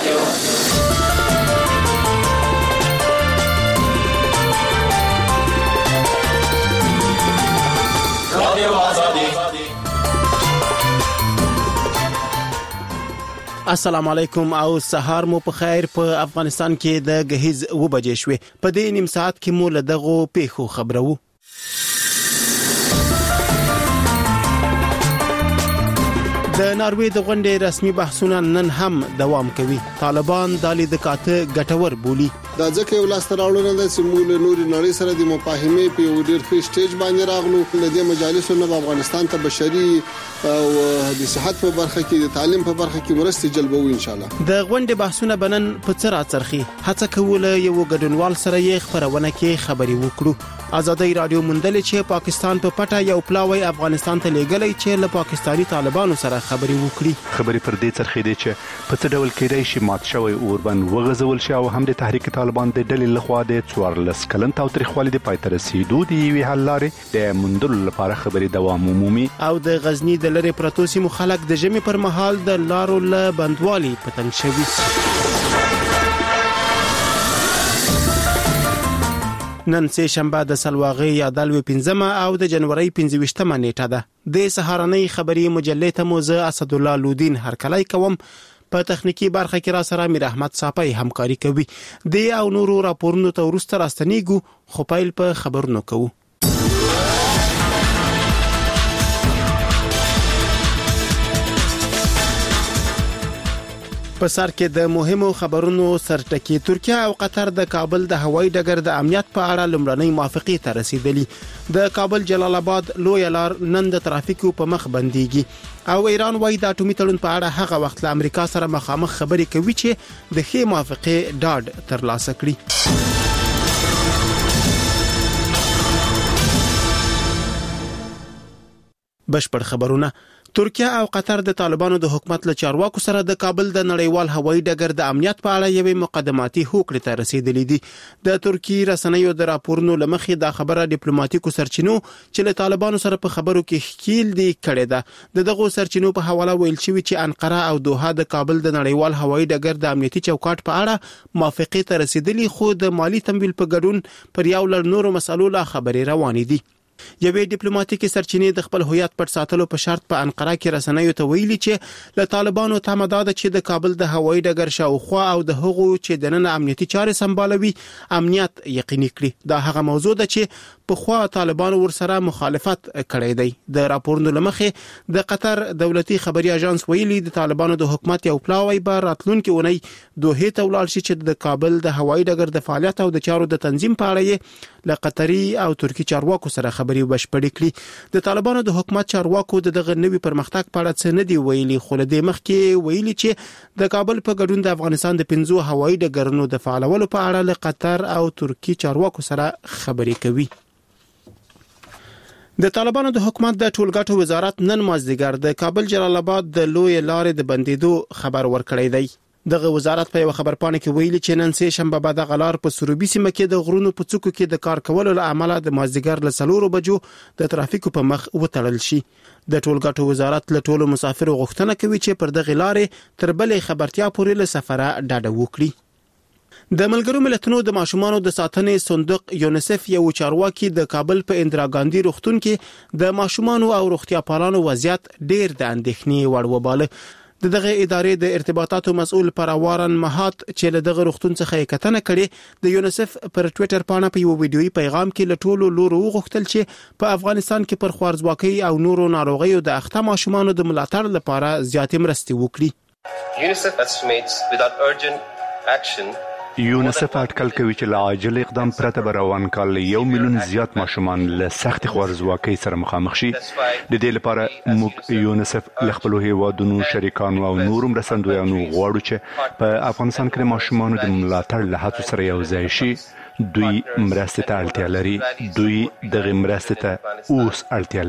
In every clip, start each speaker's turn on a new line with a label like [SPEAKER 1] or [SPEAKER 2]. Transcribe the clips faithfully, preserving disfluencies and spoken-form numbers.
[SPEAKER 1] السلام علیکم او سهار مو په خیر. په افغانستان کې د غهیز و بجې شوې. په دې نیم ساعت کې مو له دغو پیښو خبرو. د ناروې د غونډې رسمي بحثونه نن هم دوام کوي. طالبان د لید کاته ګټور بولی.
[SPEAKER 2] دا ځکه یو لاس تراوړنه ده چې موږ له نوري نړۍ سره د مفاهمې په یو ډېر ښه سټیج باندې راغلو. د دې مجالسو نه افغانستان ته بشري او د صحت په برخه کې د تعلیم په برخه کې مرستې جلبوي ان شاء الله.
[SPEAKER 1] د غونډې بحثونه بنن په څه راڅرخي. هڅه کوله یو ګډونوال سره یې خبرونه کې خبري وکړو. آزادۍ رادیو مندل چې پاکستان په پټه یو پلاوی افغانستان ته لېږلی چې له پاکستاني طالبانو سره خبري وکړي.
[SPEAKER 3] خبري پر دې څرخي دي چې په څه ډول کېدای شي مات شوی اوربن وغځول شي او هم د تحریک طالبان د ډلې لخوا د څوارلس کلن تاوتریخوالي د پای ته رسیدو د یوې حل لارې د موندلو لپاره خبري دوام عمومي.
[SPEAKER 1] او د غزنی د لری پرتو سیمو خلک د ژمي پر مهال د لارو له بندوالي پتنګ شوي. نن سه شنبه د سلواغې یا دلوي پنځمه او د جنوري پنځه نیټه ده. د سهارنۍ خبري مجلې ته موزه اسد الله لودین هرکلای کوم. په تخنیکی برخه کې را سره میر احمد صاپي همکاري کوي. د او نورو راپورونو ته ورسته راستنیګو خو پایل په خبرونو کوو. په سر کې د مهمو خبرونو سرټکی. ترکیه او قطر د کابل د هوایي ډګر د امنیت په اړه لمړنۍ موافقه ته رسیدلی. د کابل جلال آباد لوی لار نن د ترافیکو په مخ بنديږي او ایران وايي د اټومي تړون په اړه هغه وخت له امریکا سره مخامخ خبرې کوي چې د ښې موافقه ډاډ ترلاسه کړي. بشپړ خبرونه. ترکیه او قطر د طالبانو د حکومت له چارواکو سره د کابل د نړیوال هوایي ډګر د امنیت په اړه یوې مقدماتي هوکړې ته رسیدلې دي. د ترکی رسنیو د راپورونو لمخې دا خبره ډیپلوماټیکو سرچینو چې له طالبانو سره په خبرو کې ښکیل دي کړې ده. د دغه سرچینو په حواله ویل شوی چې انقره او دوحه د کابل د نړیوال هوایي ډګر د امنیتي چوکاټ په اړه موافقه ته رسیدلي، خو د مالی تمویل په ګډون پر یو لړ نورو مسالو لا خبرې روانې دي. یوې ډیپلوماټیکي سرچینې د خپل هویت پټ ساتلو په شرط په انقره کې رسنیو ته ویلي چې له طالبانو تمه ده چې د کابل د هوایي ډګر شاوخوا او د هغو چې دننه امنیتي چارې سمبالوي امنیت یقیني کړي. دا هغه موضوع ده چې په خوا طالبانو ورسره مخالفت کړی دی. د راپورونو لمخې د قطر دولتي خبري اژانس ویلي د طالبانو د حکومت یو پلاوی به راتلونکي اونۍ دوحه ته ولاړ شي چې د کابل د هوایي ډګر د فعالیت او د چارو د تنظیم په اړه له قطري او ترکی چارواکو سره خبري بشپړې کړي. د طالبانو د حکومت چارواکو د دغه نوي پرمختګ په اړه څه نه دی ویلي، خو له دې مخکې ویلي چې د کابل په ګډون د افغانستان د پنځو هوایي ډګرونو د فعالولو په اړه له قطر او ترکی چارواکو سره خبري کوي. د طالبانو د حکومت د ټولګټو وزارت نن مازدیګر د کابل جلال آباد د لوی لارې د بندیدو خبر ورکړی دی. دغه وزارت په یو خبرپاڼه کې ویلي چې نن سه شنبه بعد غلار په سروبي سیمه کې د غرونو په څوکو کې د کار کولو له امله د مازدیګر له سلورو بجو د ترافیکو په مخ وتړل شي. د ټولګټو وزارت له ټولو مسافرو غوښتنه کوي چې پر دغه لارې تر بلې خبرتیا پورې له سفره ډاډه وکړي. د ملګرو ملتونو د ماشومانو د ساتنې صندوق یونیسف یو چارواکي د کابل په اندرا ګاندی روغتون کې د ماشومانو او روغتیا پالانو وضعیت ډیر د اندېښنې وړ وباله. د دغه ادارې د ارتباطاتو مسؤل پروارن مهات چې له دغه روغتون څخه کتنه کړي د یونیسف پر ټوئیټر باندې په یو ویډیويي پیغام کې له ټولو لورو وغوښتل چې په افغانستان کې پر خوارځواکۍ او نورو ناروغیو د اخته ماشومانو د ملاتړ لپاره زیاتې مرستې وکړي.
[SPEAKER 4] یونیسف estimates without urgent action
[SPEAKER 3] یونیسف اټکل کوي چې له عاجل اقدام پرته به روان کال یو میلیون زیات ماشومان له سخت خوارځواکۍ سره مخامخ شي. د دې لپاره موږ یونیسف له خپلو هیوادونو شریکانو او نورو مرستندویانو غواړو چې په افغانستان کې د ماشومانو د ملاتړ له هڅو سره یو ځای شي. دوی مرستې ته اړتیا لري. دوی دغه مرستې ته اوس اړتیا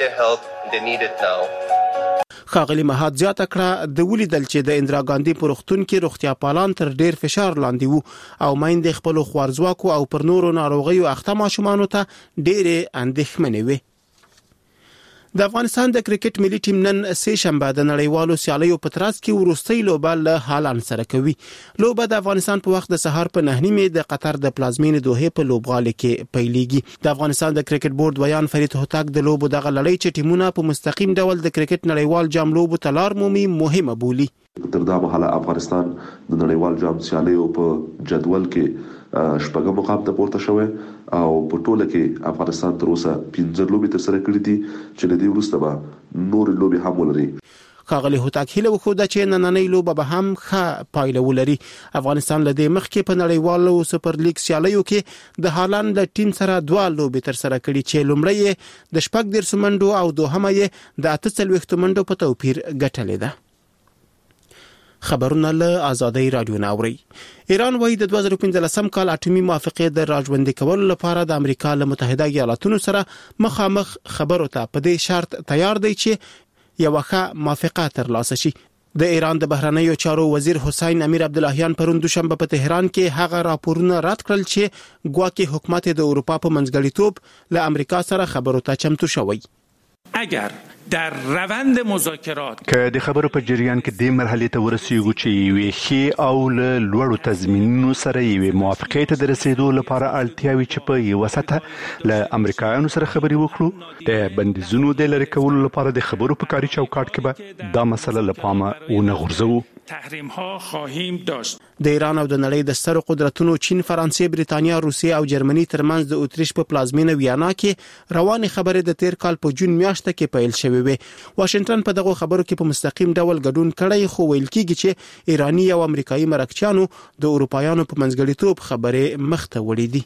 [SPEAKER 3] لري.
[SPEAKER 1] ښاغلي مهات زیاته کړه د ولیدل چې د اندرا ګاندی په روغتون کې روغتیا پالان تر ډیر فشار لاندې وو او مایندې خپل خوارځواکو او پر نورو ناروغیو اخته ماشومانو ته ډېرې اندېښمنې وي. د افغانستان د کرکټ ملي ټیم نن سه شنبه د نړیوالو سیالیو په ترڅ کې وروستۍ لوبه له هالند سره کوي. لوبه د افغانستان په وخت د سهار په نه نیمه د قطر د پلازمینې دوحه په لوبغالي کې پیلېږي. د افغانستان د کرکټ بورډ ویان فرید هوتک د لوبو دغه لړۍ چې ټیمونه په مستقیم ډول د کرکټ نړیوال جام لوبو ته لار مومي مهمه بولي.
[SPEAKER 5] تر دا مهاله افغانستان د نړیوال جام سیالیو په جدول کې شپږم مقام ته پورته شوی او په ټوله کې افغانستان تر اوسه پنځه لوبې ترسره کړې دي چې له دې وروسته به نور لوبې هم ولري.
[SPEAKER 1] ښاغلي هوتک هیله وکړه چې نننۍ لوبه به هم ښه پایله ولري. افغانستان له دې مخکې په نړیوالو سپر لیګ سیالیو کې د هالند له ټیم سره دوه لوبې ترسره کړې چې لومړی د شپږ دېرش منډو او دوهمه یې د اته څلوېښت منډو په توپیر ګټلې ده. خبرونه له آزادۍ رادیو ناوري. ایران وايي د دوه زره پنځلسم کال اټومي موافقه د راژوندي کولو لپاره د امریکا له متحده ایالاتونو سره مخامخ خبرو ته په دې شرط تیار دی چې یو ښه موافقه ترلاسه شي. د ایران د بهرنیو چارو وزیر حسین امیر عبداللهیان پرون دوشنبه په تهران کې هغه راپورونه رد کړل چې ګواکې حکومت د اروپا په منځګړیتوب له امریکا سره خبرو ته چمتو شوی.
[SPEAKER 6] اگر در روند مذاکرات
[SPEAKER 3] که د خبرو په جریان کې د مرحلې ته ورسیږو چې یوې ښې او له لوړو تضمینونو سره یوې موافقې ته د رسیدو لپاره اړتیاوي چې په یوه سطحه له امریکایانو سره خبرې وکړو د بندیزونو د لرې کولو لپاره د خبرو په کاري چوکاټ کې به دا مسله له پامه ونه غورځوو.
[SPEAKER 6] تحریم ها خواهیم داشت.
[SPEAKER 1] د ایران او د نړۍ د سترو قدرتونو چین، فرانسې، بریتانیا، روسیې او جرمني ترمنځ د اتریش په پلازمینه ویانا کې روانې خبرې د تیر کال په جون میاشت کې پیل شوې وې. واشنگټن په دغه خبرو کې په مستقیم ډول ګډون کړی خو ویل کېږي چې ایرانی او امریکایي مرکچیانو د اروپایانو په منځګړیتوب خبرې مخته وړې دي.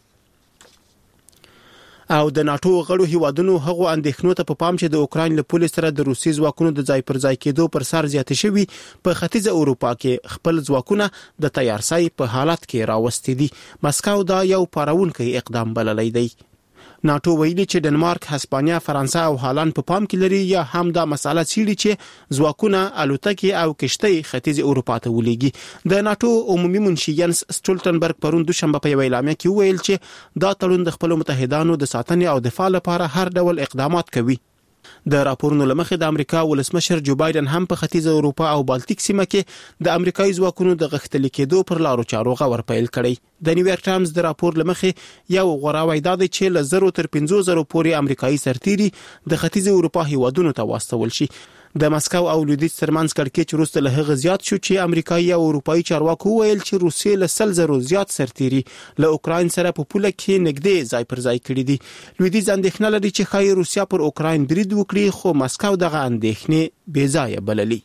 [SPEAKER 1] او د ناتو غړو هیوادونو هغو اندېښنو ته په پام چې د اوکراین له پولې سره د روسي ځواکونو د ځای پر ځای کېدو پر سر زیاتې شوي په ختیځه اروپا کې خپل ځواکونه د تیارسای په حالت کې راوستي دي. مسکو دا یو پارونکی اقدام بللی دی. ناتو ویلي چې ډنمارک، هسپانیا، فرانسه او هالند په پام کې لري یا هم دا مسله څیړي چې ځواکونه الوتکې او کشتۍ ختیځ اروپا ته ولېږي. د ناتو عمومي منشي ینس سټولټنبرګ پرون دوشنبه په یوه اعلامیه کې وویل چې دا تړون د خپل متحدانو د ساتنې او دفاع لپاره هر ډول اقدامات کوي. د راپورونو لمخې د امریکا ولسمشر جو بایدن هم په ختیځه اروپا او بالټیک سیمه کې د امریکایي ځواکونو د غښتلي کېدو پر لارو چارو غور پیل کړی. د نیویارک ټایمز د راپور لمخې یو غوراوی دا دی چې له زرو تر پنځو زرو پورې امریکایي سرتیري د ختیځه اروپا هیوادونو ته واستول شي. د مسکو او لویدیځ ترمنځ کړکېچ وروسته له هغه زیات شو چې امریکایي او اروپایي چارواکو ویل چې روسیې له سل زرو زیات سرتیري له اوکراین سره په پوله کې نږدې ځای پر ځای کړي دي. لویدیځ اندېښنه لري چې ښایي روسیا پر اوکراین برید وکړي خو مسکو دغه اندېښنې بې ځایه بللي.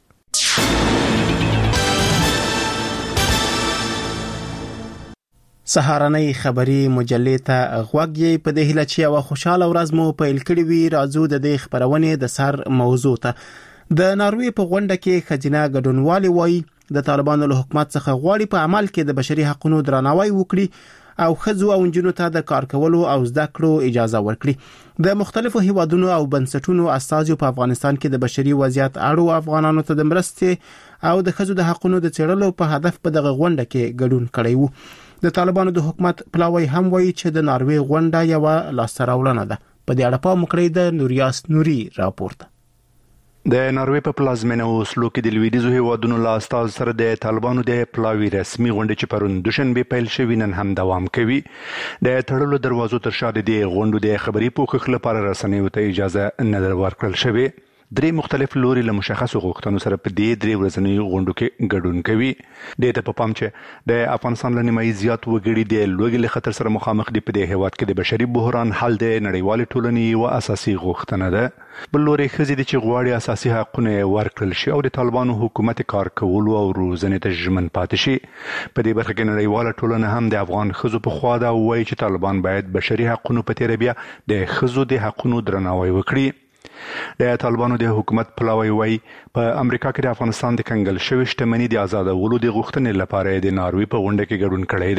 [SPEAKER 1] سهارنۍ خبري مجلې ته غوږ یې په دې هیله چې یو خوشاله ورځ مو پیل کړې وي. راځو د دې خبرونې د سر موضوع ته. د ناروې په غونډه کې خزینه ګډونوالي وایي د طالبانو له حکومت څخه غواړي په عمل کې د بشري حقوقو درناوی وکړي او ښځو او نجونو ته د کار کولو او زده کړو اجازه ورکړي. د مختلفو هیوادونو او بنسټونو استازو په افغانستان کې د بشري وضعیت اړو افغانانو ته د مرستې او د ښځو د حقوقو د څېړلو په هدف په دغه غونډه کې ګډون کړی وو. د طالبانو د حکومت پلاوی هم وایي چې د ناروې غونډه یو لاسته راوړنه ده. په دې اړه پام وکړئ د نوریاس نوري راپورته.
[SPEAKER 3] د ناروې په پلازمینه اوسلو کې د لویدیځو هیوادونو له استازو سره د طالبانو د پلاوی رسمي غونډه چې پرون دوشنبه پیل شوې نن هم دوام کوي. د تړلو دروازو تر شا د غونډو د خبري پوښښ لپاره رسنیو ته اجازه نه ورکړل شوې. درې مختلف لوري له مشخصو غوښتنو سره په دې درې ورځنیو غونډو کې ګډون کوي. د ته په پام چې د افغانستان له نیمایي زیات وګړي د لوږې له خطر سره مخامخ دي. په دې هیواد کې د بشري بحران حل د نړیوالې ټولنې یوه اساسي غوښتنه ده. بل لوري ښځې دي چې غواړي اساسي حقونه ورکړل شي او د طالبانو حکومت کار کولو او روزنې ته ژمن پاتې شي. په دې برخه کې نړیواله ټولنه هم د افغان ښځو په خوا ده او وایي چې طالبان باید بشري حقونو په تیره بیا د ښځو د حقونو درناوی وکړي. د طالبانو د حکومت پلاوی وایي په امریکا کې د افغانستان د کنګل شوې شتمنۍ د آزادولو د غوښتنې لپاره د ناروې په غونډه کې ګډون کړی دی.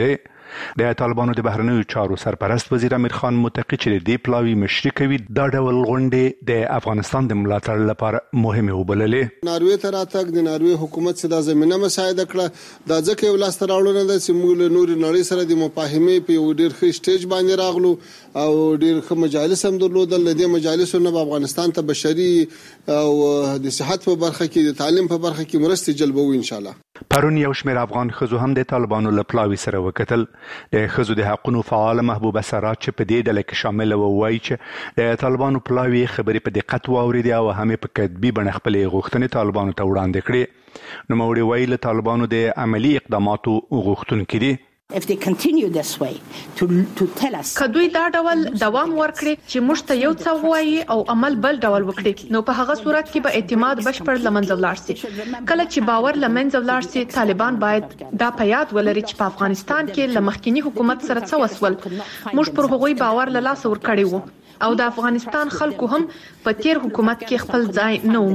[SPEAKER 3] د طالبانو د بهرنیو چارو سرپرست وزیر امیر خان متقی چې د پلاوی مشري کوي دا ډول غونډې د افغانستان د ملاتړ لپاره مهمه وبللې.
[SPEAKER 2] ناروې ته راتګ د ناروې حکومت سره د زمينه مساعده کړه دا ځکه یو لاس تراوړنه ده چې موږ له نوري نړۍ سره د مفاهمې په یو ډیر ښه سټیج باندې راغلو او ډیر ښه مجالس هم درلودل. د مجالسو نه افغانستان ته بشري او د صحت په برخه کې د تعلیم په برخه کې مرستې جلبوو ان شاء الله.
[SPEAKER 3] پرون یو شمېر افغان ښځو هم د طالبانو له پلاوي سره وکتل. د ښځو د حقوقو فعال محبوبه سراج چې په دې ډله کې شامل و وایي چې د طالبانو پلاوي خبرې په دقت واورېدې او هم په کتبي بڼه خپلې غوښتنې طالبانو ته وړاندې کړې. نوموړي وایي له طالبانو د عملي اقداماتو غوښتونکي دي.
[SPEAKER 7] If they continue this way to to tell us
[SPEAKER 8] کدوې دا ډول دوام ورکړي چې موږ ته یو څه وایي او عمل بل ډول وکړي نو په هغه صورت کې به اعتماد بشپړ لمنځه ولاړ شي. کله چې باور لمنځه ولاړ شي طالبان باید دا په یاد ولري چې په افغانستان کې له مخکنی حکومت سره څه وسول موږ پر هغوی باور له لاسه ورکړی وو او د افغانستان خلکو هم په تیر حکومت کې خپل ځای نه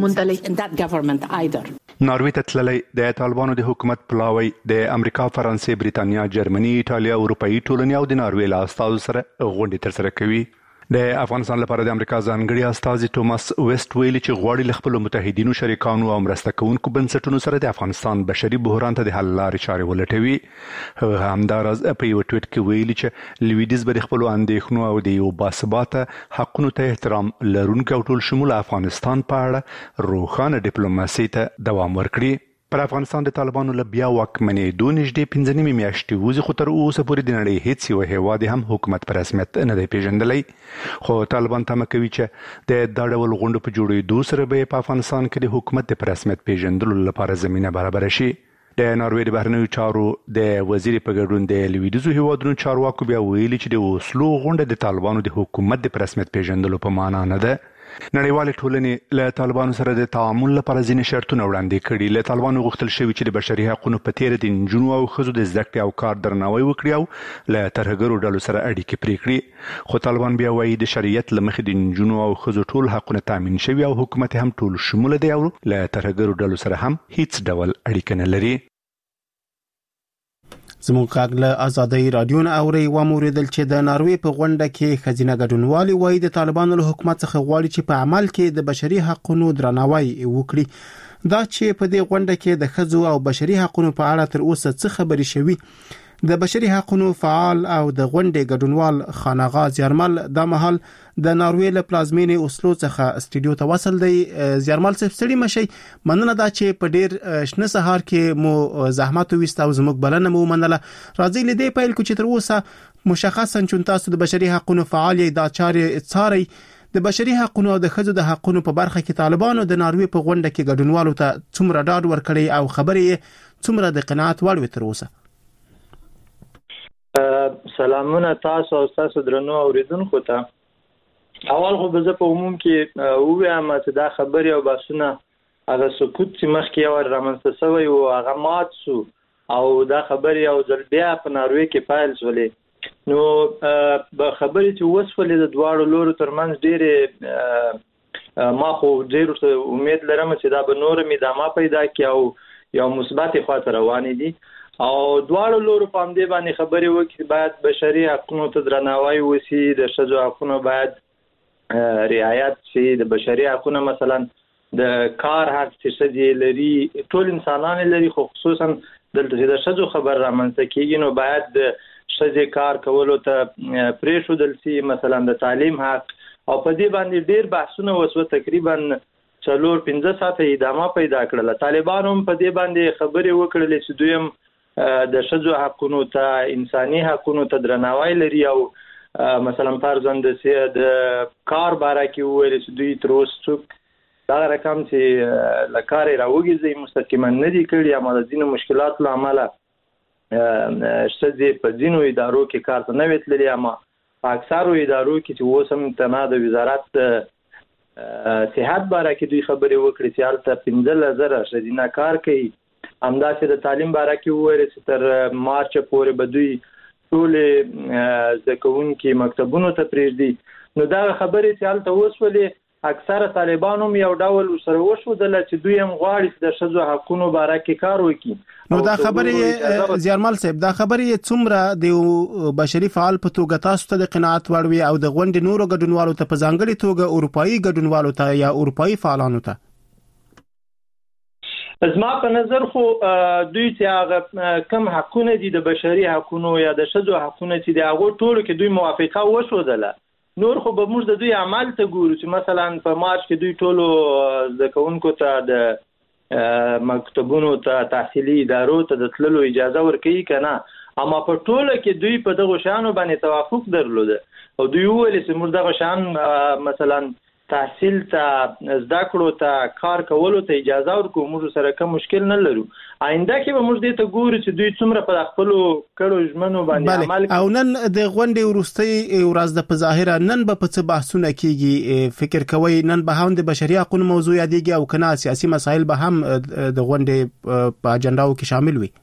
[SPEAKER 8] وموندلی.
[SPEAKER 3] ناروې ته تللی د طالبانو د حکومت پلاوی د امریکا، فرانسې، بریتانیا، جرمني، ایټالیا، اروپایي ټولنې او د ناروې له استازو سره غونډې ترسره کوي. د افغانستان لپاره د امریکا ځانګړي استازي ټوماس ویسټ ویلي چې غواړي له خپلو متحدینو، شریکانو او مرسته کوونکو بنسټونو سره د افغانستان بشري بحران ته د حل لارې چارې ولټوي. هغه همداراز په یو ټویټ کې ویلي چې لویدیځ به د خپلو اندېښنو او د یو باثباته حقونو ته احترام لرونکي او ټول شموله افغانستان په اړه روښانه ډیپلوماسي ته دوام ورکړي. پر افغانستان د طالبانو له بیا واکمنېدو نږدې پنځه نیمې میاشتې وځي خو تر اوسه پورې د نړۍ هیڅ یو هیواد هم حکومت په رسمیت نه دی پیژندلی. خو طالبان تمه کوي چې د دا ډول غونډو په جوړېدو سره به په افغانستان کې د حکومت د په رسمیت پیژندلو لپاره زمینه برابره شي. د ناروې د بهرنیو چارو د وزیر په ګډون د لویدیځو هیوادونو چارواکو بیا ویلي چې د اوسلو غونډه د طالبانو د حکومت د په رسمیت پیژندلو په معنا نه ده. نړیوالې ټولنې له طالبانو سره د تعامل لپاره ځینې شرطونه وړاندې کړي. له طالبانو غوښتل شوي چې د بشري حقوقو په تیره د نجونو او ښځو د زده کړې او کار درناوی وکړي او له ترهګرو ډلو سره اړیکې پرې کړي. خو طالبان بیا وایي د شریعت له مخې د نجونو او ښځو ټول حقونه تامین شوي او حکومت هم ټول شموله دی او له ترهګرو ډلو سره هم هیڅ ډول اړیکه نه لري.
[SPEAKER 1] زموږ کاغ له آزادۍ رادیو نه اوري و موریدل چې د ناروې په غونډه کې خزینه ګډونوالي وایي د طالبانو له حکومت څخه غواړي چې په عمل کې د بشري حقوقو درناوی وکړي. دا چې په دې غونډه کې د ښځو او بشري حقوقو په اړه تر اوسه څه خبرې شوي. د بشري حقوقو فعال او د غونډې ګډونوال خانغا زیارمل د محل د ناروې له پلازمینې اوسلو څخه استډیو ته وصل دی. زیارمل صاحب ستړي مشي، مننه دا چې په ډیر شنه سهار کې مو زحمت وست او زموږ بلنه مو منله. راځي لیدې پیل کو چې تر اوسه مشخصا چې تاسو د بشري حقوقو فعال دا چارې څاري د بشري حقوقو او د ښځو د حقوقو په برخه کې طالبانو د ناروې په غونډه کې ګډونوالو ته څومره ډاډ ورکړي او خبرې څومره د قناعت وړ وي تر اوسه.
[SPEAKER 9] سلامونه تاسو او تاسو درنو اوریدونکو ته. اول خو به زه په عموم کې ووایم چې دا خبرې او بحثونه هغه سکوت چې مخکې یو رامنځته شوی او هغه مات شو او دا خبرې او ځل بیا په ناروې کې پیل شولې. نو به خبرې چې وسولې د دواړو لورو ترمنځ ډېرې ما خو ډېر امید لرم چې دا به نور ادامه پیدا کړي او یو مثبت خواته روانې دي او دواړو لورو په همدې باندې خبرې وکړي. باید بشري حقوقو ته درناوی وشي، د ښځو حقونه باید رعایت شي، د بشري حقوقو مثلا د کار حق چې ښځې لري ټول انسانان لري، خو خصوصا دلته چې د ښځو خبر رامنځته کېږي نو باید د ښځې کار کولو ته پرېښودل شي، مثلا د تعلیم حق. او په دې باندې ډېر بحثونه وشوه، تقریبا څلور پنځه ساعته ادامه پیدا کړله. طالبانو هم په دې باندې خبرې وکړلې چې دوی د ښځو حقونو ته انساني حقونو ته درناوی لري او مثلا فرضاً د کار باره کې وویل چې دوی تر اوسه څوک دغه رقم چې له کارې راوګرځي مستقیما نه دي کړي، اما د ځینو مشکلاتو له امله ښځې په ځینو ادارو کې کار ته نه وې تللې، اما په اکثرو ادارو کې چې اوس هم تنها د وزارت د صحت باره کې دوی خبرې وکړي چې هلته پنځلس زره ښځینه کار کوي. همداسې د تعلیم باره کې وویل چې تر مارچه پورې به دوی ټولې زده کوونکي مکتبونو ته پرېږدي. نو دغه خبرې چې هلته وسولې اکثره طالبان هم یو ډول سره وښودل چې دوی هم غواړي چې د ښځو حقوقو باره کې کار وکړي.
[SPEAKER 1] نو دا خبرې زیارمل صاحب دا خبرې څومره د بشري فعال په توګه تاسو ته د قناعت وړوي او د غونډې نورو ګډونوالو ته په ځانګړي توګه اروپאי ګډونوالو ته یا اروپאי فعالانو ته؟
[SPEAKER 9] زما په نظر خو دوی چې هغه کم حقونه دي د بشري حقوقو یا د ښځو حقونه چې د هغه ټولو کې دوی موافقه وشودله، نور خو به موږ د دوی عمل ته ګورو چې مثلا په مارچ کې دوی ټولو د کوونکو ته د مکتبونو ته تحصیلي ادارو ته د تللو اجازه ورکړي کنه، اما په ټوله کې دوی په دغه شانو باندې توافق درلوده او دوی ویل چې موږ دغه شان مثلا تحصیل ته زده کړو ته کار کولو ته اجازه ورکو، موږ سره کوم مشکل نه لرو. آینده کې به موږ دې ته ګورو چې دوی څومره په خپل کړو ژمنو باندې عمل کوي.
[SPEAKER 1] او نن د غونډې وروستۍ ورځ د په ظاهره نن به په څه بحثونه کیږي؟ فکر کوي نن به هم د بشري حقوقو موضوع یادېږي او کنه سیاسي مسایل به هم د غونډې په اجنډاو کې شامل وي؟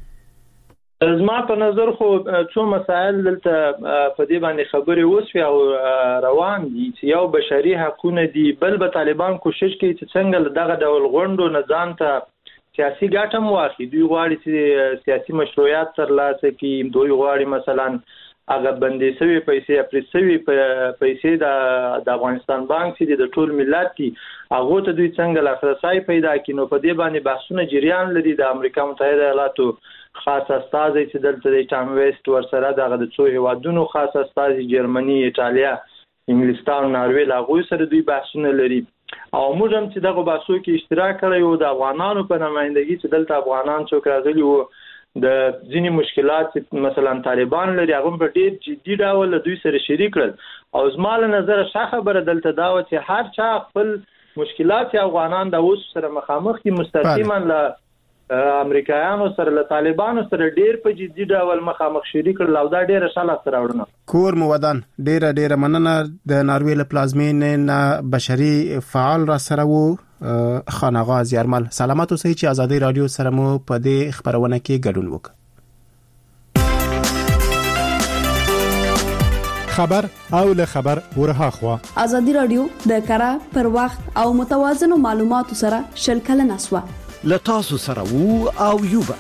[SPEAKER 9] زما په نظر خو څو مسائل دلته په دې باندې خبرې وسوي او روان دي چې یو بشري حقوقونه دي، بل به طالبان کوشش کوي چې څنګه دغه ډول غونډو نه ځان ته سیاسي ګټه مو واخلي. دوی غواړي چې سیاسي مشروعیت ترلاسه کړي، دوی غواړي مثلا هغه بندي شوی پیسې اپریسوي پیسې د د افغانستان بانک چې د ټول ملت دي هغه ته دوی څنګه لاسرسي پیدا کړي. نو په دې باندې بحثونه جریان لري. د امریکا متحده ایالاتو خاص استازي چې دلته د ټام ویسټ ورسره دغه د څو هیوادونو خاص استازي جرمني، ایتالیا، انګلستان، ناروې لاغوي سره دوی بحثونه لري او موږ هم چې دغه بحثو کې اشتراک کړی او د افغانانو په نمائندګي چې دلته افغانان څوک راغلي وو د ځینې مشکلات مثلا طالبان لري هغه په ډېر جدي ډول دوی سره شریک کړل او زما له نظر ښه خبره دلته دا و چې هر چا خپل مشکلات افغانان د اوس سره مخامخ دي، مستقیما له امریکایانو سره له طالبانو سره ډیر په جدي ډول مخامخ شریک کړل او دا ډیره شاله سره وړنه.
[SPEAKER 1] کور مو ودان ډیره ډیره مننه د ناروې له پلازمین نه بشري فعال را سره وو خانغا زیارمل. سلامات اوسئ چې ازادي رادیو سره مو په دې خبرونه کې ګډون وکړ.
[SPEAKER 10] خبر او له خبر ورها خوا
[SPEAKER 11] ازادي رادیو د کارا پر وخت او متوازنو معلوماتو سره شلکل نسوه
[SPEAKER 12] لتاسو سره وو او یوبا.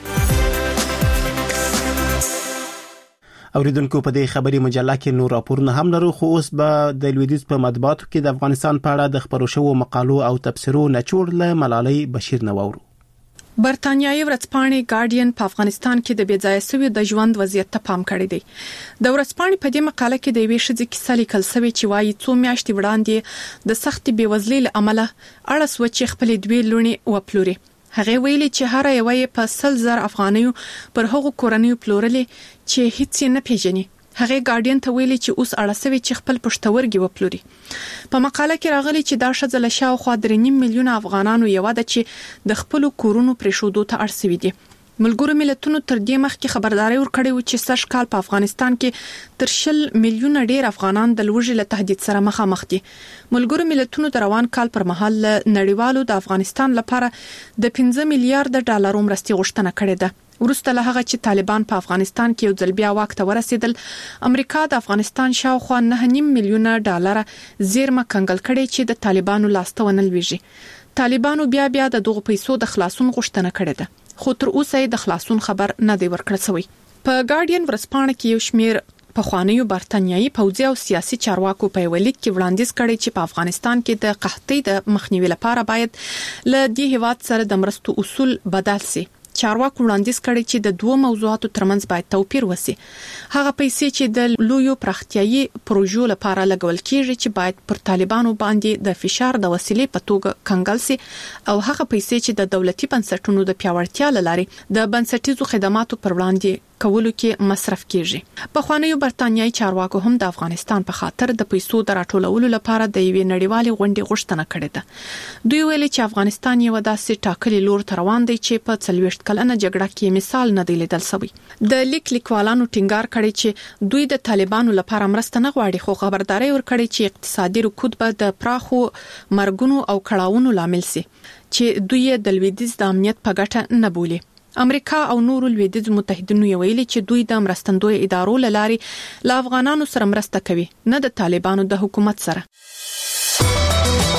[SPEAKER 1] اوریدونکو په دې خبري مجله کې نور راپورونه هم لرو، خو اوس به د لویدیځ په مطبوعاتو کې د افغانستان په اړه د خبرو شوو مقالو او تبصرو نچوړ له ملالۍ بشیر نوورو.
[SPEAKER 8] برتانیایي ورځپاڼې ګارډین په افغانستان کې د بېځایه سوي د ژوند وضعیت ته پام کړی دی. د ورځپاڼې په دې مقاله کې د یوې ښځې کیسه لیکل شوې چې وايي څو میاشتې وړاندې د سختې بېوزلۍ له امله اړه سوه چې خپلې دوې لوڼې وپلوري. هغه ویلي چې هر یو یې په سل زر افغانیو پر هغو کورنیو پلورلې چې هیڅ نه پیژني. هغه ګارډین ته ویلي چې اوس اړه سوي چې خپل پښتورګي وپلوري. په مقاله کې راغلي چې دا ښځه له شاوخوا درې نیم میلیونه افغانانو یو ده چې د خپل کورونو پرېښودو ته اړ سوي دي. ملګرو ملتونو تر دې مخکې خبرداري ورکړې و چې سږ کال په افغانستان کې تر شل میلیونه ډیر افغانان د لوږې له تهدید سره مخامخ دي. ملګرو ملتونو د روان کال پر مهال نړیوالو د افغانستان لپاره د پنځه میلیارډ ډالرو مرستې غوښتنه کړې ده. ورسته له هغه چې طالبان په افغانستان کې یو ځل بیا واک ته ورسېدل، امریکا د افغانستان شاوخوا نه نیم میلیونه ډالر زیرمه کنګل کړي چې د طالبانو لاسته ونه لويږي. طالبانو بیا بیا د دغو پیسو د خلاصون غوښتنه کړې ده، خو تر اوسه د خلاصون خبر نه دی ورکړل شوی. په ګارډین ورځپاڼه کې یو شمیر پخوانیو برتانیایي پوځي او سیاسي چارواکو په یو لیک کې وړاندیز کړی چې په افغانستان کې د قحطۍ د مخنیوي لپاره باید له دې هیواد سره د مرستو اصول بدل شي. چارواکو وړاندیز کړی چې د دوه موضوعاتو ترمنځ باید توپیر وشي. هغه پیسې چې د لویو پراختیایي پروژو لپاره لګول کیږي چې باید پر طالبانو باندې د فشار د وسیلې په توګه کنګل شي، او هغه پیسې چې د دولتي بنسټونو د پیاوړتیا لاري د بنسټیزو خدماتو پر وړاندې کولو کې مصرف کیږي. په خوانیو برتانیایي چارواکو هم د افغانستان په خاطر د پیسو د راټولولو لپاره د یوې نړیوالې غونډې غوښتنه کړې ده. دوی ویلي چې افغانستان یو داسې ټاکلي لور ته روان دی چې په څلوېښت کلنه جګړه کې مثال نه دی لیدل شوی. د لیک لیکوالانو ټینګار کړی چې دوی د طالبانو لپاره مرسته نه غواړي، خو خبرداري ورکړي چې اقتصادي رکود به د پراخو مرګونو او کړاوونو لامل شي چې دوی د لویدیځ د امنیت په ګټه نه بولي. امریکا او نورو لویدیځ متحدینو ویلي چې دوی د مرستندوی ادارو لارې له افغانانو سره مرسته کوي، نه د طالبانو د حکومت سره.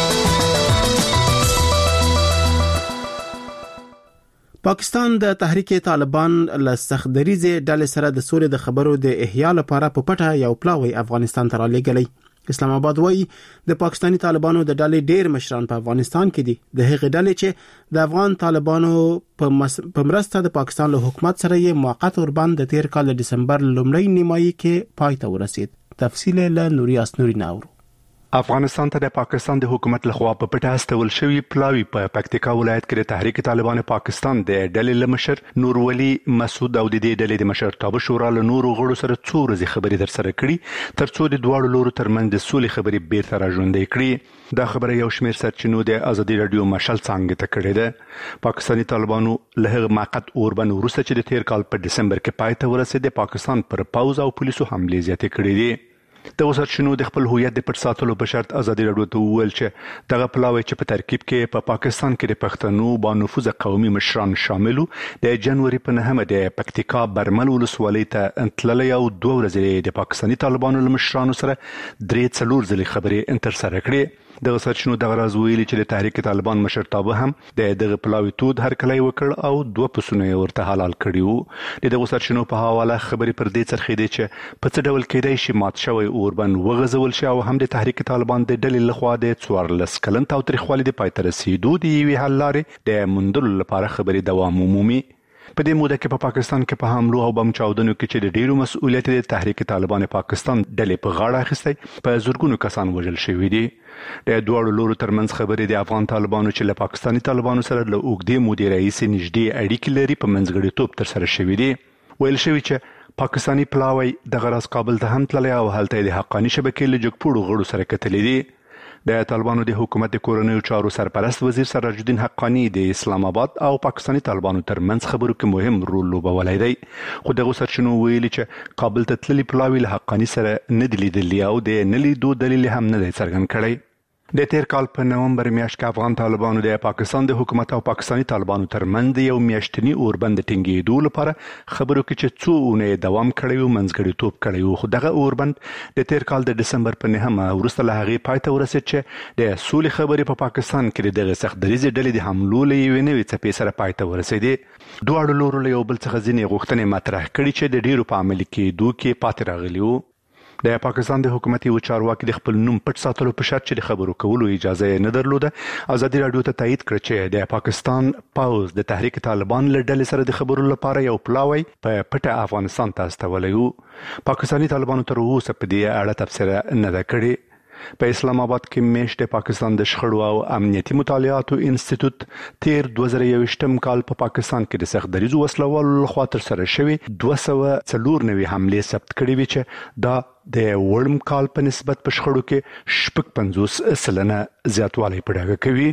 [SPEAKER 1] پاکستان د تحریک طالبان له سختدریزې ډلې سره د سولې د خبرو د احیا لپاره په پټه یو پلاوی افغانستان ته رالیږلی. اسلام آباد وایي د پاکستانی طالبانو د ډلې ډېر مشران په افغانستان کې دي. د هغې ډلې چې د افغان طالبانو په مس... مرسته د پاکستان له حکومت سره یې موقت اوربند د تیر کال د دسمبر لومړۍ نیمایي کې پای ته ورسید. تفصیل له نوري اسنوري ناورو.
[SPEAKER 3] افغانستان ته د پاکستان د حکومت لخوا په پټه استول شوی پلاوی په پکتیکا ولایت کې د تحریک طالبان پاکستان د ډلې لمشر نور ولی مسعود او د دې ډلې د مشرتابه شورا له نورو غړو سره څو ورځې خبرې در سره کړي ترڅو د دواړو لورو ترمنځ د سولې خبرې بیرته راژوندۍ کړي. دا خبره یو شمېر سرچینو د ازادي رادیو مشال څنګه ته کړې ده. پاکستانی طالبانو له هغه موقت اوربند وروسته چې د تیر کال په دسمبر کې پای ته ورسېد د پاکستان پر پوز او پولیسو حملې زیاتې کړې دي. د وسرچینو د خپل هویت د پټ ساتلو په شرط ازادي رادیو ته وویل چې دغه پلاوی چې په ترکیب کې په پا پاکستان کې د پښتنو با نفوذ قومي مشران شاملو د جنوري په نهمه د پکتیکا برمل ولسوالۍ ته تللی او دوه ورځې د پاکستاني طالبانو له مشرانو سره درې څلور ځلې خبرې تر سره کړې. دغه سرچینو دغه راز ویلي چې د تحریک طالبان مشرتابه هم د دغه پلاوی تود هرکلی وکړ او دوه پسونه یې ورته حلال کړي وو. د دغه سرچینو په حواله خبرې پر دې څرخېدې چې په څه ډول کېدای شي مات شوی اوربند وغځول شي او هم د تحریک طالبان د ډلې لخوا د څوارلس کلن تاوتریخوالي د پای ته رسېدو د یوې حل لارې د موندلو لپاره خبرې دوام ومومي. په دې موده کې په پا پاکستان کې په حملو او بم چاودنو کې چې د ډیرو مسؤلیت د تحریک طالبان پاکستان ډلې په غاړه اخیستی په زورګونو کسان وژل شوي دي. د دواړو لورو ترمنځ خبرې د افغان طالبانو چې له پاکستاني طالبانو سره له اوږدې مودې راهیسې نږدې اړیکې لري په منځګړیتوب ترسره شوي دي. ویل شوي چې پاکستاني پلاوی دغه راز کابل ته هم تللی او هلته د حقاني شبکې له جګپوړو غړو سره کتلي دي. د طالبانو د حکومت د کورنیو چارو سرپرست وزیر سراج الدین حقانی د اسلام آباد او پاکستاني طالبانو ترمنځ خبرو کې مهم رول لوبولی دی. خو دغه سرچینو ویلي چې کابل ته تللي پلاوی له حقانی سره نه دي لیدلي او د نه لیدو دلیل هم نه دی څرګند کړی. د تیر کال په نومبر میاشت کې افغان طالبانو د پاکستان د حکومت او پاکستاني طالبانو ترمنځ یو میاشتنی اوربند ټینګېدو لپاره خبرو کې چې څو اونۍ دوام کړی و منځګړیتوب کړی و. خو دغه اوربند د تیر کال د دسمبر په نهمه وروسته له هغې پای ته ورسېد چې د سولې خبرې په پاکستان کې د دغه سختدریزې ډلې د حملو له یوې نوې څپې سره پای ته ورسېدې. دواړو لورو له یو بل څخه ځینې غوښتنې مطرح کړي چې د ډیرو په عملي کېدو کې پاتې راغلي وو. د پاکستان د حکومت یو چارواکي د خپل نوم پټ ساتلو په شرط چې د خبرو کولو اجازه یې نه درلوده ازادي رادیو ته تایید کړ چې د پاکستان پوز د تحریک طالبان له ډلې سره د خبرو لپاره یو پلاوی په پټه افغانستان ته استولی وو. پاکستاني طالبانو تر اوسه په دې اړه تبصره نه ده کړې. په اسلام آباد کې میشت پاکستان د شخړو او امنیتي مطالعاتو انسټیټوت تیر دوه زره یوویشتم کال په پا پاکستان کې د سختدریزو وسلوالو لخوا ترسره شوي دوه سوه څلور نوي حملې ثبت کړي وي چې دا د وړم کال په نسبت په شخړو کې شپږ پنځوس سلنه زیاتوالی په ډاګه کوي.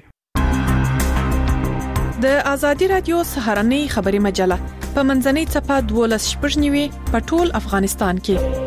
[SPEAKER 8] د ازادي رادیو سهارنۍ خبري مجله په منځنۍ څپه دولس شپږ نیوي په ټول افغانستان کې.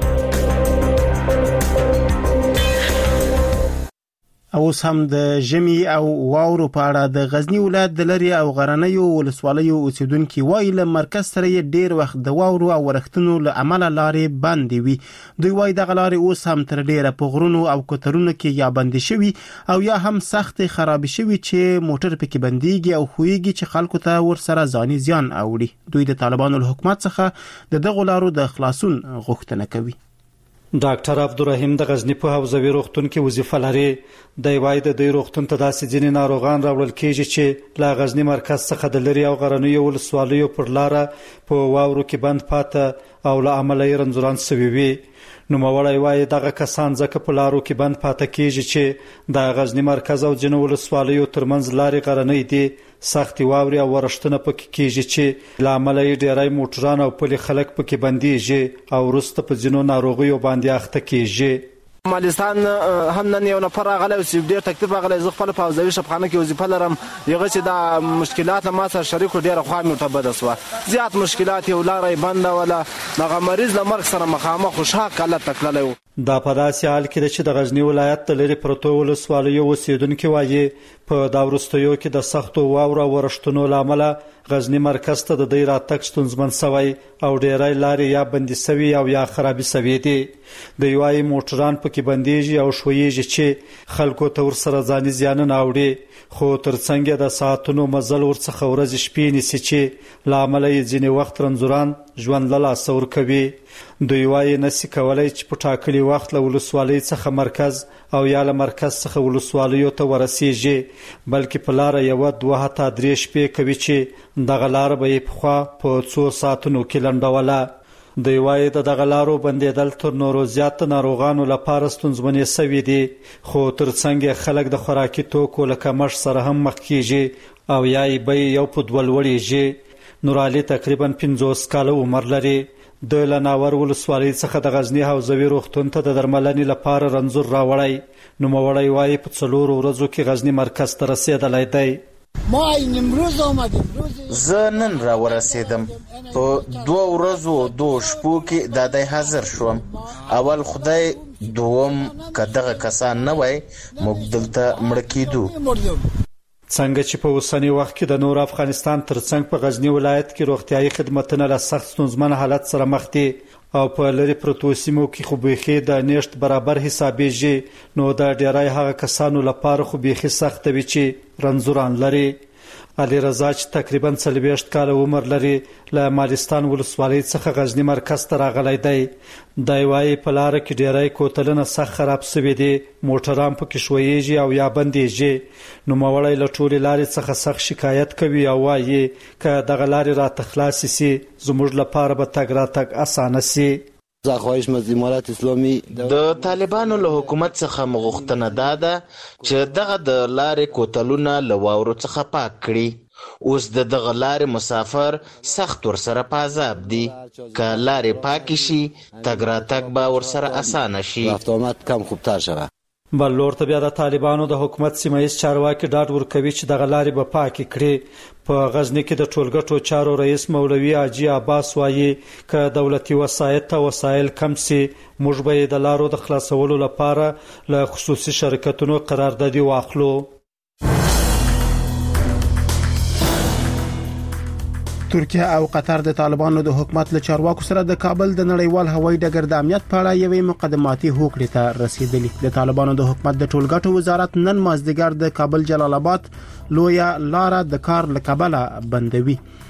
[SPEAKER 1] اوس هم د ژمي او واورو په اړه د غزنی ولایت د لري او غرنیو ولسوالیو اوسیدونکو وایي له مرکز سره یې ډیر وخت د واورو او ورښتونو له امله لارې بندې وي. دوی وایي دغه لارې اوس هم تر ډیره په غرونو او کوترونو کې یا بندې شوي او یا هم سخت خراب شوي چې موټر پکې بنديږي او خوېږي چې خلکو ته ورسره ځاني زیان اوړي. دوی د طالبانو له حکومت څخه د دغه لارو د خلاصون غوښتنه کوي.
[SPEAKER 13] ډاکټر عبدالرحیم د غزنی په حوزوي روغتون کې وظیفه لري. د وای د دې روغتون ته داسې ځینې ناروغان راوړل کېږي چې لا غزنی مرکز څخه د لري او غرنیو ولسوالیو پر لاره په واورو کې بند پاته او له عمله یې رنځوران شوي وي. نو مولای وای دغه کسان ځکه په لارو کې بند پاته کېږي چې د غزنی مرکز او ځینو ولسوالیو ترمنځ لارې غرنۍ دي، سختي واوري او ورښتونه پکې کېږي چې له عمله یې ډېری موټران او پلي خلک پکې بندېږي او وروسته په ځینو ناروغیو باندې اخته کېږي.
[SPEAKER 14] مالستان هم نن یو نفر راغلی او چې ډېر تکلیف راغلی. زه خپله په حوزوي شفخانه کې وظیفه لرم. هغه چې دا مشکلات له ما سره شریک و ډېره خوا مې ورته بده شوه. زیات مشکلات یې لاره یې بنده وله. هغه مریض له مرګ سره مخامخ و شاق حالت ته تللی و.
[SPEAKER 13] دا په داسې حال کې ده چې د غزنی ولایت د لرې پرتو ولسوالیو اوسېدونکي وایي په دا وروستیو کې د سختو واورو ورښتونو له امله غزني مرکز ته د دوی راتګ ستونزمن سوی او ډیری لارې یا بندي سوي او یا خرابي سوي دي. دوی وایي موټران پکې بندیږي او ښویېږي چې خلکو ته ورسره ځاني زیانونه اوړي، خو ترڅنګ د ساعتونو مزل ورڅخه ورځې شپې نیسي چې له امله یې ځینې وخت رنځوران ژوند له لاسه ورکوي. دوی وایي نسي کولی چې په ټاکلي وخت له ولسوالۍ څخه مرکز او یا له مرکز څخه ولسوالیو ته ورسیږي، بلکې په لاره یوه دوه حتی درې شپې کوي چې دغه لاره به یې پخوا په څو ساعتونو کې لنډوله. دوی وایي د دغه لارو بندېدل تر نورو زیات ناروغانو لپاره ستونزمنې سوي دي، خو ترڅنګ خلک د خوراکي توکو له کمښت سره هم مخ کیږي او یا یې بیې یو په دوه لوړېږي. نورعلي تقریبا پنځوس کاله عمر لري. د لناور ولسوالۍ څخه د غزني حوزوي روغتون ته د درملنې لپاره رنځور راوړی. نوموړی وایي په څلورو ورځو کې غزني مرکز ته رسېدلی دی.
[SPEAKER 15] ما این امروز آمدیم. زه نن را ورسېدم. په دوه ورځو دوه شپو کې دا دی حاضر شوم. اول خدای دوم که دغه کسان نه وای موږ دلته مړه کېدو.
[SPEAKER 13] څنګه چې په اوسني وخت کې د نور افغانستان ترڅنګ په غزني ولایت کې روغتیايي خدمتونه له سخت ستونزمن حالت سره مخ دي او په لرې پرتو سیمو کې خو بیخي د نیشت برابر حسابېږي، نو د ډیری هغه کسانو لپاره خو بیخي سخته وي چې رنځوران لري. علي رضا چې تقریبا څلوېښت کاله عمر لري له مالستان ولسوالۍ څخه غزني مرکز ته راغلی دی. دی وایي په لاره کې ډیری کوتلونه سخت خراب سوي دي، موټران پکې ښویېږي او یا بندېږي. نوموړی له ټولې لارې څخه سخت شکایت کوي او وایي که دغه لارې راته خلاصې سي زموږ لپاره به تګ راتګ اسانه سي.
[SPEAKER 15] د طالبانو له حکومت څخه مغوښتنه دا ده چې دغه د لارې کوتلونه له واورو څخه پاک کړي. اوس د دغه لارې مسافر سخت ورسره په عذاب دي. که لارې پاکې شي تګ راتګ به ورسره اسانه شي.
[SPEAKER 13] بل لور ته بیا د طالبانو د حکومت سیمهیز چارواکي ډاډ ورکوي چې دغه لارې به پاکې کړي. په غزني کې د ټولګټو چارو رئیس مولوي حاجي عباس وایي که دولتي وسایط او وسایل کم سي موږ به د لارو د خلاصولو لپاره له خصوصي شرکتونو قراردادي واخلو.
[SPEAKER 1] ترکیه او قطر د طالبانو د حکومت له چارواکو سره د کابل د نړیوال هوایي ډګر د امنیت په اړه یوې مقدماتي هوکړې ته رسیدلي. د طالبانو د حکومت د ټولګټو وزارت نن مازدیګر د کابل جلال آباد لویه لاره د کار له کبله بندوي.